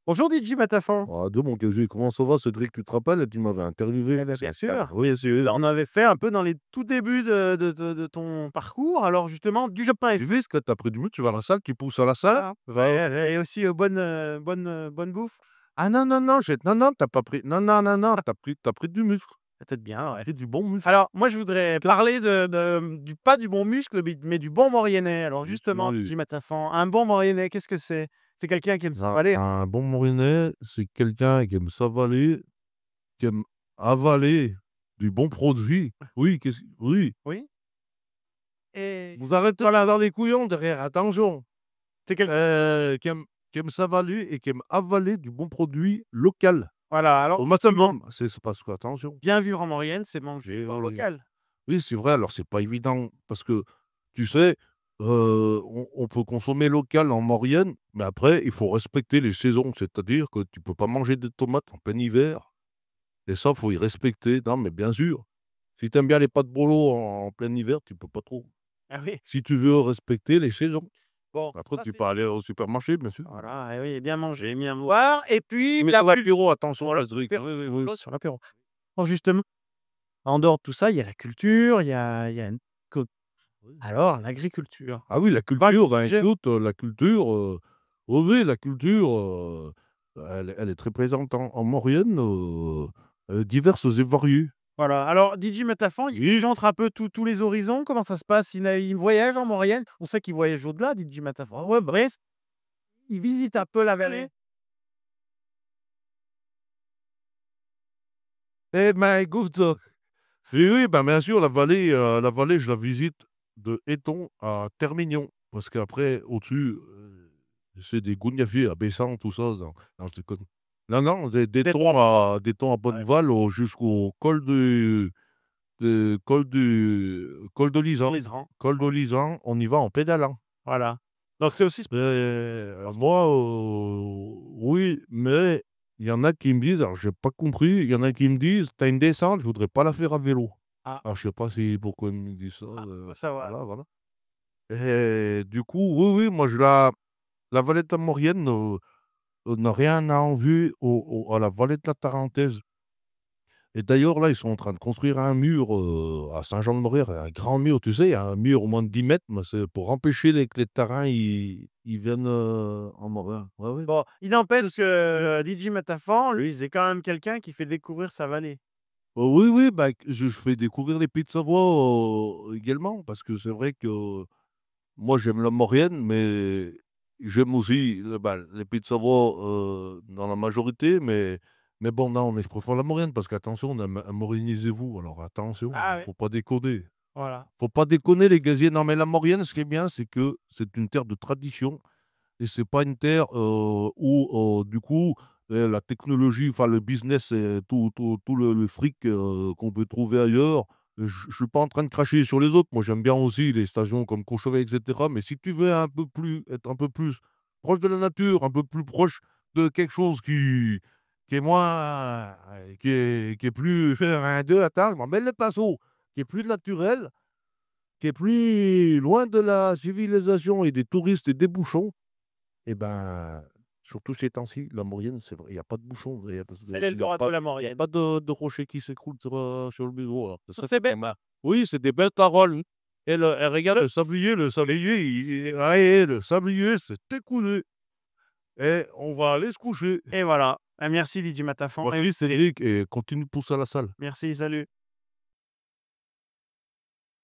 Bonjour DJ Matafan. Ah, dis mon Kazé, comment ça va, Cédric? Tu te rappelles? Tu m'avais interviewé. Eh ben, bien sûr, oui, on avait fait un peu dans les tout débuts de ton parcours. Alors justement, du Tu Japonais. vis, que tu as pris du muscle, tu vas à la salle, tu pousses à la salle. Ah, ouais, et aussi, bonne bouffe. Ah non, non, non, non, non, t'as pas pris. Non, non, non, non, t'as pris du muscle. Peut-être bien, T'as ouais. pris du bon muscle. Alors moi, je voudrais parler du pas du bon muscle, mais du bon Mauriennais. Alors justement, Justement, DJ Matafan, un bon Mauriennais, qu'est-ce que c'est? C'est quelqu'un qui aime un, s'avaler. un bon Morinet, c'est quelqu'un qui aime s'avaler, qui aime avaler du bon produit. Oui, oui. Oui? Et Vous arrêtez là dans les couillons derrière, attention. c'est quelqu'un. Qui aime s'avaler et qui aime avaler du bon produit local. Voilà, alors Au justement, maximum. C'est parce que, attention. bien vivre en Maurienne, c'est manger Oui. local. Oui, c'est vrai, alors c'est pas évident parce que, tu sais, on peut consommer local en Maurienne, mais après, il faut respecter les saisons. C'est-à-dire que tu peux pas manger des tomates en plein hiver et ça, faut y respecter. Non, mais bien sûr, si tu aimes bien les pâtes bolo en plein hiver, tu peux pas trop. Ah oui, Si tu veux respecter les saisons. bon, Après, ça tu c'est peux aller au supermarché, bien sûr. voilà, et oui, bien manger, bien boire et puis Mais la sur plus l'apéro, attention, voilà, Cédric. Oui, oui, oui, sur l'apéro. bon justement, en dehors de tout ça, il y a la culture, il y a une co Oui. alors l'agriculture. Ah oui, la Va culture, ben, j'ai écoute, la culture, oui, oui, la culture, elle est très présente en Maurienne, diverses et variées. voilà, alors DJ Matafan, il entre un peu tous les horizons, comment ça se passe? Il voyage en Maurienne? On sait qu'il voyage au-delà, DJ Matafan. Ouais, Brest, il visite un peu la vallée. Eh ben, écoute, oui, oui, ben, bien sûr, la vallée, je la visite de Éton à Termignon, parce qu'après, au-dessus, c'est des gougnafiers à Bessan, tout ça, non, je déconne. Non, non, Peut-être d'Éton à ouais, Bonneval jusqu'au col de dans Lisan. les rangs, Col de Lisan, on y va en pédalant. voilà. Donc c'est aussi Moi, oui, mais il y en a qui me disent, alors j'ai pas compris, il y en a qui me disent: «Tu as une descente, je voudrais pas la faire à vélo». ah, Alors je sais pas si pourquoi ils me disent ça, faut savoir. voilà, voilà. Et du coup, oui, oui, moi la vallée de la Maurienne, n'a rien à envier à la vallée de la Tarentaise. Et d'ailleurs, là, ils sont en train de construire un mur, à Saint-Jean-de-Maurienne, un grand mur, tu sais, un mur au moins de 10 mètres, mais c'est pour empêcher que les terrains ils viennent, en Maurienne. Ouais, ouais. Bon, il n'empêche que, DJ Matafan, lui, c'est quand même quelqu'un qui fait découvrir sa vallée. Oui, oui, bah, je fais découvrir les Pays de Savoie, également, parce que c'est vrai que moi, j'aime la Maurienne, mais j'aime aussi, bah, les Pays de Savoie, dans la majorité, mais bon, non, mais je préfère la Maurienne parce qu'attention, maurianisez-vous, alors attention, Ah oui, faut pas déconner. voilà. Faut pas déconner les gaziers. Non, mais la Maurienne, ce qui est bien, c'est que c'est une terre de tradition et c'est pas une terre, où, du coup, la technologie, enfin le business et tout le fric, qu'on peut trouver ailleurs, je suis pas en train de cracher sur les autres. Moi, j'aime bien aussi les stations comme Courchevel et cetera, mais si tu veux être un peu plus proche de la nature, un peu plus proche de quelque chose qui est moins, qui est plus faire un 2 attends, je m'emmêle les pinceaux, qui est plus naturel, qui est plus loin de la civilisation et des touristes et des bouchons, et ben, surtout ces temps-ci, la Maurienne, c'est vrai, il y a pas de bouchons, C'est il y a l'Eldorado de pas la il y a Maurienne. pas de rochers qui s'écroulent sur le bureau, alors Sur ces baies oui, c'est des belles paroles, et regarde le sablier, ouais, le sablier s'est écoulé et on va aller se coucher. et voilà. Ah merci DJ Matafan et Merci Cédric et continue de pousser à la salle. merci, salut.